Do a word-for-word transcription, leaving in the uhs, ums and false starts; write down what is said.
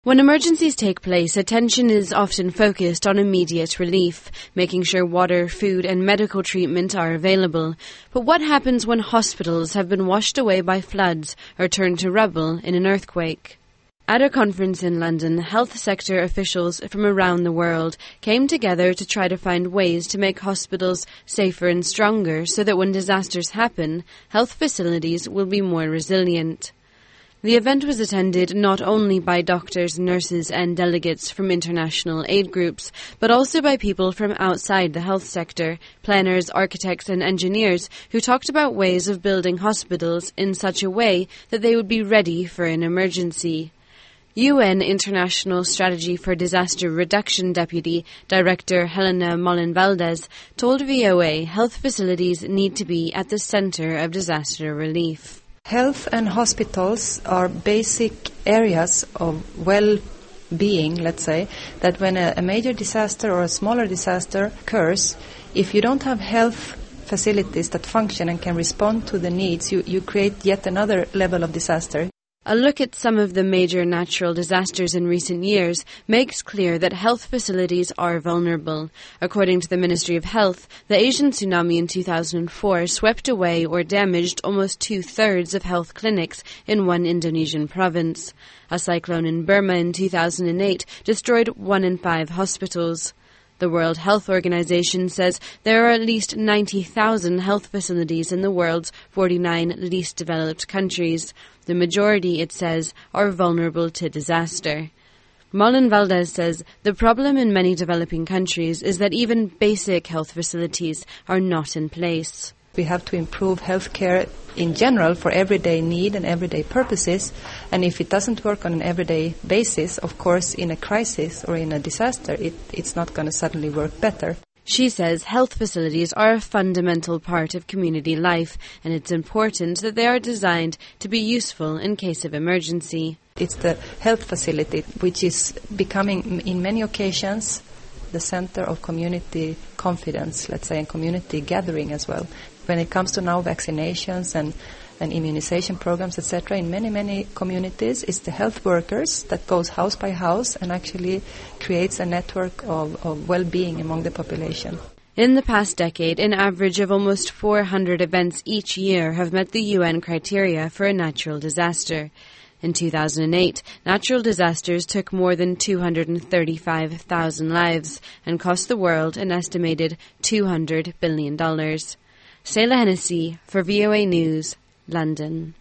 When emergencies take place, attention is often focused on immediate relief, making sure water, food and medical treatment are available. But what happens when hospitals have been washed away by floods or turned to rubble in an earthquake? At a conference in London, health sector officials from around the world came together to try to find ways to make hospitals safer and stronger so that when disasters happen, health facilities will be more resilient. The event was attended not only by doctors, nurses and delegates from international aid groups, but also by people from outside the health sector, planners, architects and engineers who talked about ways of building hospitals in such a way that they would be ready for an emergency. U N International Strategy for Disaster Reduction Deputy Director Helena Molin-Valdez told V O A health facilities need to be at the center of disaster relief. Health and hospitals are basic areas of well-being, let's say, that when a, a major disaster or a smaller disaster occurs, if you don't have health facilities that function and can respond to the needs, you, you create yet another level of disaster. A look at some of the major natural disasters in recent years makes clear that health facilities are vulnerable. According to the Ministry of Health, the Asian tsunami in two thousand four swept away or damaged almost two-thirds of health clinics in one Indonesian province. A cyclone in Burma in two thousand eight destroyed one in five hospitals. The World Health Organization says there are at least ninety thousand health facilities in the world's forty-nine least developed countries. The majority, it says, are vulnerable to disaster. Molin-Valdez says the problem in many developing countries is that even basic health facilities are not in place. We have to improve healthcare in general for everyday need and everyday purposes. And if it doesn't work on an everyday basis, of course, in a crisis or in a disaster, it, it's not going to suddenly work better. She says health facilities are a fundamental part of community life, and it's important that they are designed to be useful in case of emergency. It's the health facility which is becoming, in many occasions, the center of community confidence, let's say, and community gathering as well. When it comes to now vaccinations and, and immunization programs, et cetera, in many, many communities, it's the health workers that goes house by house and actually creates a network of, of well-being among the population. In the past decade, an average of almost four hundred events each year have met the U N criteria for a natural disaster. In two thousand eight, natural disasters took more than two hundred thirty-five thousand lives and cost the world an estimated two hundred billion dollars. Sayla Hennessy for V O A News, London.